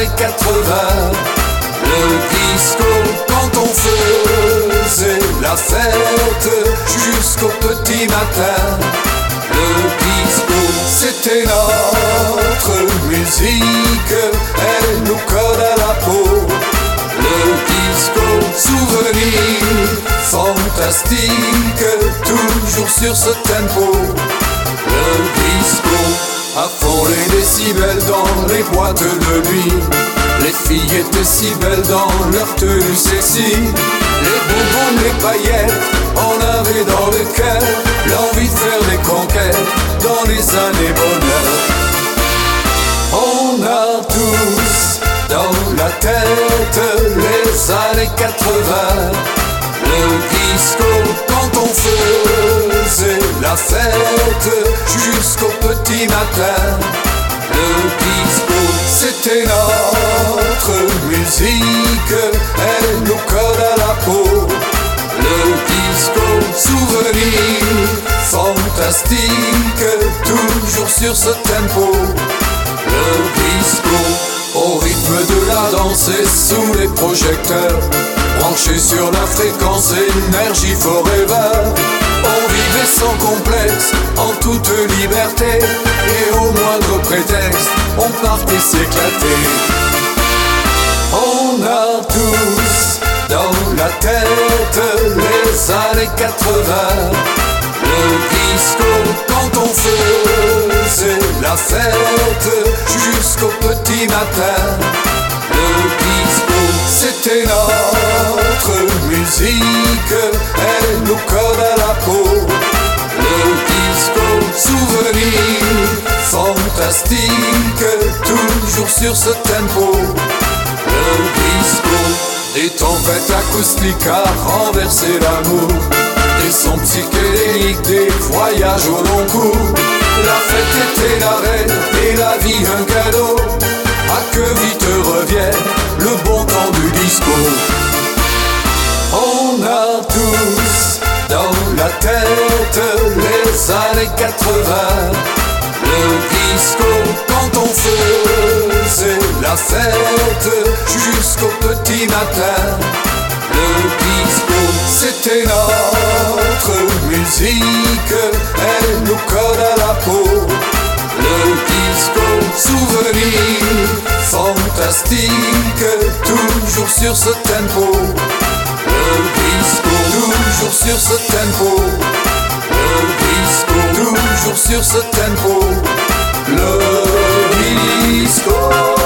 années 80. Le disco, quand on faisait la fête jusqu'au petit matin. Le disco, c'était notre musique, elle nous colle à la peau. Le disco, souvenir fantastique, toujours sur ce tempo. Le disco, à fond les décibels dans les boîtes de nuit. Les filles étaient si belles dans leur tenue sexy. Les bonbons, les paillettes, on avait dans le cœur l'envie de faire des conquêtes dans les années bonheur. On a tous dans la tête les années 80. Le disco, quand on faisait la fête jusqu'au petit matin. Le disco, c'était notre musique, elle nous colle à la peau. Le disco, souvenir fantastique, toujours sur ce tempo. Le disco, au rythme de la danse et sous les projecteurs, branché sur la fréquence énergie forever. On vivait sans complexe, en toute liberté, et au moindre prétexte, on partait s'éclater. On a tous dans la tête les années 80. Le disco, quand on faisait la fête jusqu'au petit matin. Le disco, c'était notre musique, elle nous colle à la peau. Le disco, souvenir fantastique, toujours sur ce tempo. Le disco, des tempêtes acoustiques à renverser l'amour, des sons psychédéliques, des voyages au long cours. La fête était la reine et la vie un cadeau. Ah, que vite revienne le bon temps du disco. On a tous dans la tête les années 80. Le disco, quand on faisait la fête jusqu'au petit matin. Le disco, c'était notre musique, elle nous colle à la peau. Le disco, souvenir fantastique, toujours sur ce tempo. Le disco, toujours sur ce tempo. Le disco, toujours sur ce tempo. Le disco.